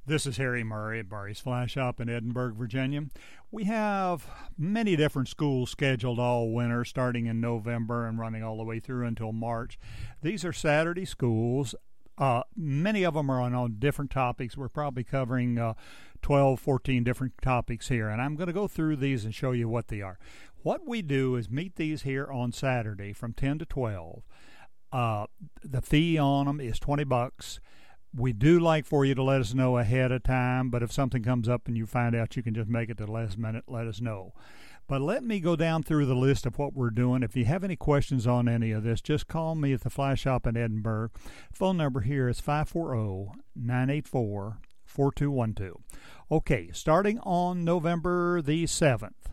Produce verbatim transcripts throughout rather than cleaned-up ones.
This is Harry Murray at Murray's Fly Shop in Edinburgh, Virginia. We have many different schools scheduled all winter, starting in November and running all the way through until March. These are Saturday schools. Uh, many of them are on, on different topics. We're probably covering uh, twelve, fourteen different topics here, and I'm going to go through these and show you what they are. What we do is meet these here on Saturday from ten to twelve. Uh, the fee on them is twenty bucks. We do like for you to let us know ahead of time, but if something comes up and you find out you can just make it to the last minute, let us know. But let me go down through the list of what we're doing. If you have any questions on any of this, just call me at the Fly Shop in Edinburgh. Phone number here is five four zero, nine eight four, four two one two. Okay, starting on November the seventh.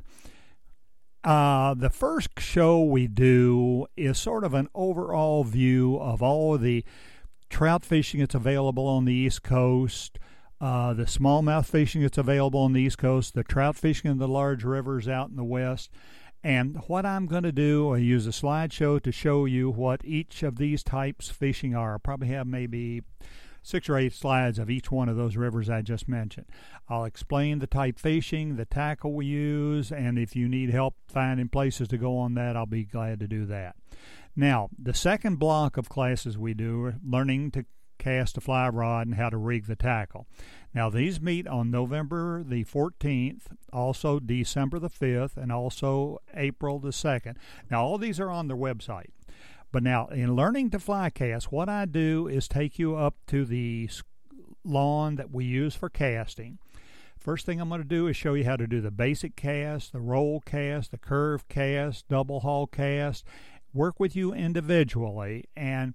Uh, the first show we do is sort of an overall view of all of the trout fishing that's available on the East Coast, uh, the smallmouth fishing that's available on the East Coast, the trout fishing in the large rivers out in the West. And what I'm going to do, I use a slideshow to show you what each of these types fishing are. I'll probably have maybe six or eight slides of each one of those rivers I just mentioned. I'll explain the type fishing, the tackle we use, and if you need help finding places to go on that, I'll be glad to do that. Now, the second block of classes we do are learning to cast a fly rod and how to rig the tackle. Now, these meet on November the fourteenth, also December the fifth, and also April the second. Now, all these are on their website. But now, in learning to fly cast, what I do is take you up to the lawn that we use for casting. First thing I'm going to do is show you how to do the basic cast, the roll cast, the curve cast, double haul cast, work with you individually, and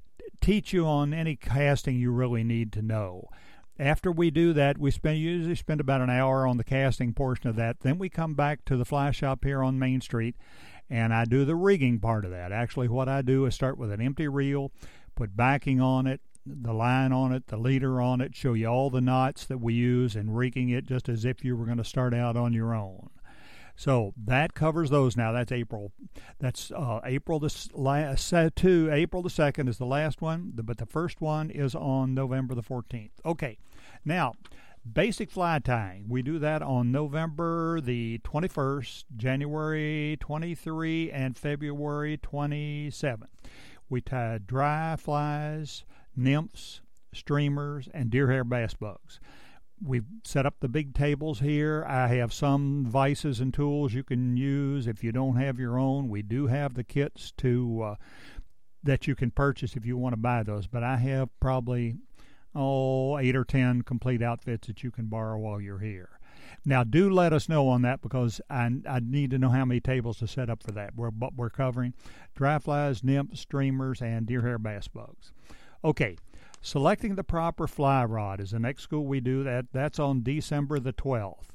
teach you on any casting you really need to know. After we do that, we spend usually spend about an hour on the casting portion of that. Then we come back to the fly shop here on Main Street, and I do the rigging part of that. Actually, what I do is start with an empty reel, put backing on it, the line on it, the leader on it, show you all the knots that we use, and rigging it just as if you were going to start out on your own. So that covers those. Now that's April. That's uh, April the last two. April the second is the last one, but the first one is on November the fourteenth. Okay, now basic fly tying. We do that on November the twenty-first, January twenty-third, and February twenty-seventh. We tie dry flies, nymphs, streamers, and deer hair bass bugs. We've set up the big tables here. I have some vices and tools you can use if you don't have your own. We do have the kits to uh, that you can purchase if you want to buy those. But I have probably, oh, eight or ten complete outfits that you can borrow while you're here. Now, do let us know on that because I, I need to know how many tables to set up for that. We're, but we're covering dry flies, nymphs, streamers, and deer hair bass bugs. Okay. Selecting the proper fly rod is the next school we do. That That's on December the twelfth.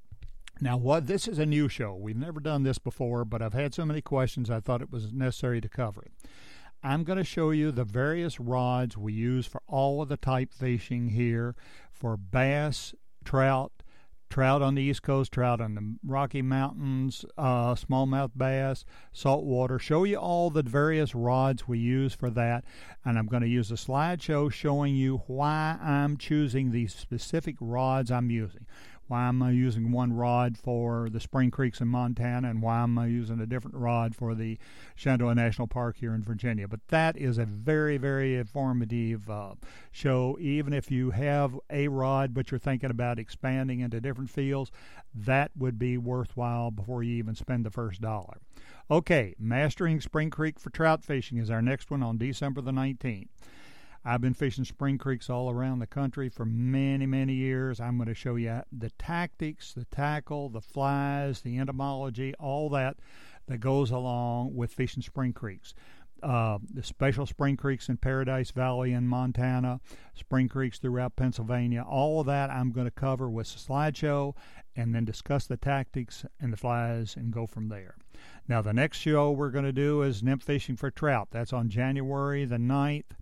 Now, what this is a new show. We've never done this before, but I've had so many questions I thought it was necessary to cover it. I'm going to show you the various rods we use for all of the type fishing here for bass, trout, trout on the East Coast, trout on the Rocky Mountains, uh, smallmouth bass, saltwater. Show you all the various rods we use for that. And I'm going to use a slideshow showing you why I'm choosing these specific rods I'm using. Why am I using one rod for the Spring Creeks in Montana and why am I using a different rod for the Shenandoah National Park here in Virginia. But that is a very, very informative uh, show. Even if you have a rod but you're thinking about expanding into different fields, that would be worthwhile before you even spend the first dollar. Okay, Mastering Spring Creek for Trout Fishing is our next one on December the nineteenth. I've been fishing spring creeks all around the country for many, many years. I'm going to show you the tactics, the tackle, the flies, the entomology, all that that goes along with fishing spring creeks. Uh, the special spring creeks in Paradise Valley in Montana, spring creeks throughout Pennsylvania, all of that I'm going to cover with a slideshow and then discuss the tactics and the flies and go from there. Now, the next show we're going to do is nymph fishing for trout. That's on January the ninth.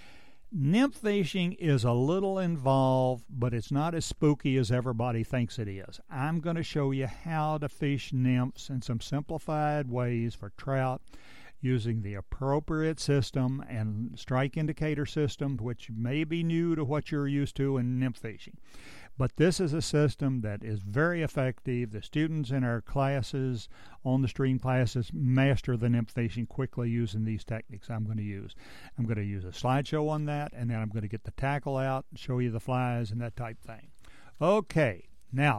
Nymph fishing is a little involved, but it's not as spooky as everybody thinks it is. I'm going to show you how to fish nymphs in some simplified ways for trout using the appropriate system and strike indicator system, which may be new to what you're used to in nymph fishing. But this is a system that is very effective. The students in our classes, on the stream classes, master the nymph fishing quickly using these techniques I'm going to use. I'm going to use a slideshow on that, and then I'm going to get the tackle out, show you the flies and that type thing. Okay, now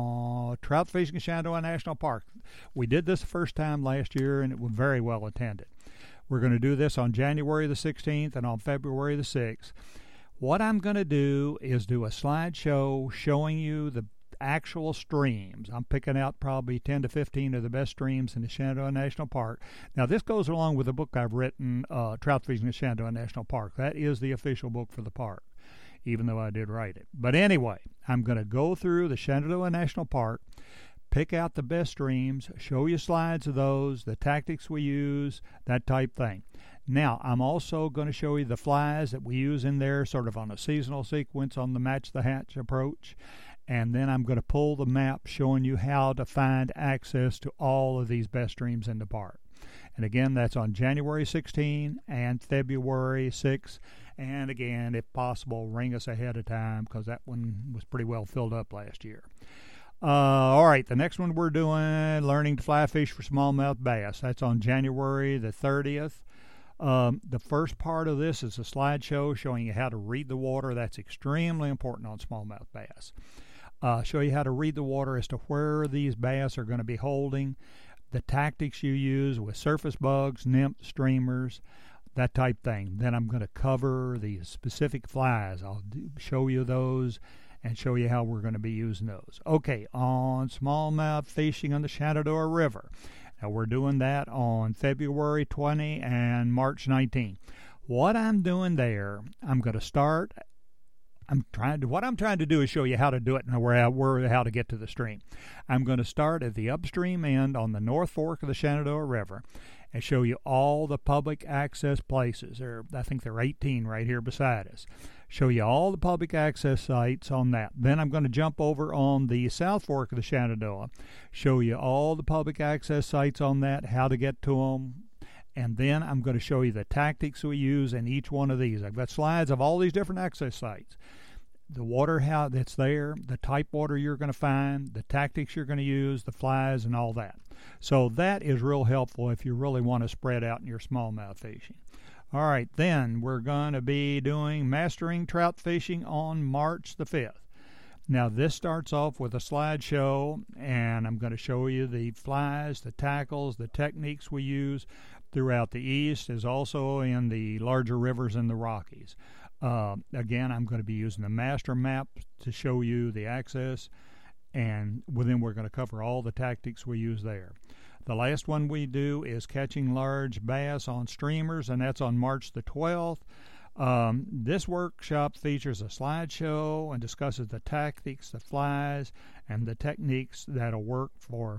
on trout fishing in Shenandoah National Park. We did this the first time last year, and it was very well attended. We're going to do this on January the sixteenth and on February the sixth. What I'm going to do is do a slideshow showing you the actual streams. I'm picking out probably ten to fifteen of the best streams in the Shenandoah National Park. Now, this goes along with the book I've written, uh, Trout Fishing in Shenandoah National Park. That is the official book for the park, even though I did write it. But anyway, I'm going to go through the Shenandoah National Park, pick out the best streams, show you slides of those, the tactics we use, that type thing. Now, I'm also going to show you the flies that we use in there, sort of on a seasonal sequence on the Match the Hatch approach. And then I'm going to pull the map showing you how to find access to all of these best streams in the park. And again, that's on January sixteenth and February sixth. And again, if possible, ring us ahead of time because that one was pretty well filled up last year. Uh, all right, the next one we're doing, learning to fly fish for smallmouth bass. That's on January the thirtieth. Um, the first part of this is a slideshow showing you how to read the water. That's extremely important on smallmouth bass. Uh, show you how to read the water as to where these bass are going to be holding, the tactics you use with surface bugs, nymph, streamers, that type thing. Then I'm going to cover the specific flies. I'll do, show you those and show you how we're going to be using those. Okay, on smallmouth fishing on the Shenandoah River. Now, we're doing that on February twentieth and March nineteenth. What I'm doing there, I'm going to start, I'm trying to, what I'm trying to do is show you how to do it and where, where how to get to the stream. I'm going to start at the upstream end on the North Fork of the Shenandoah River and show you all the public access places. There, I think there are eighteen right here beside us. Show you all the public access sites on that. Then I'm going to jump over on the South Fork of the Shenandoah, show you all the public access sites on that, how to get to them, and then I'm going to show you the tactics we use in each one of these. I've got slides of all these different access sites. The water how that's there, the type water you're going to find, the tactics you're going to use, the flies, and all that. So that is real helpful if you really want to spread out in your smallmouth fishing. All right, then we're going to be doing Mastering Trout Fishing on March the fifth. Now, this starts off with a slideshow, and I'm going to show you the flies, the tackles, the techniques we use throughout the East, as also in the larger rivers in the Rockies. Uh, again, I'm going to be using the master map to show you the access, and then we're going to cover all the tactics we use there. The last one we do is catching large bass on streamers, and that's on March the twelfth. Um, this workshop features a slideshow and discusses the tactics, the flies, and the techniques that'll work for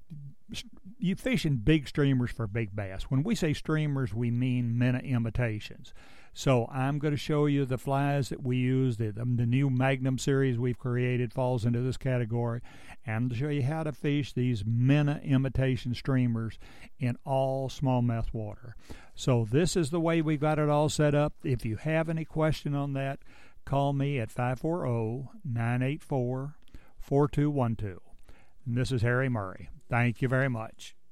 you fishing big streamers for big bass. When we say streamers, we mean minnow imitations. So I'm going to show you the flies that we use. The, the new Magnum series we've created falls into this category. And to show you how to fish these minnow imitation streamers in all smallmouth water. So this is the way we've got it all set up. If you have any question on that, call me at five four zero, nine eight four, four two one two. And this is Harry Murray. Thank you very much.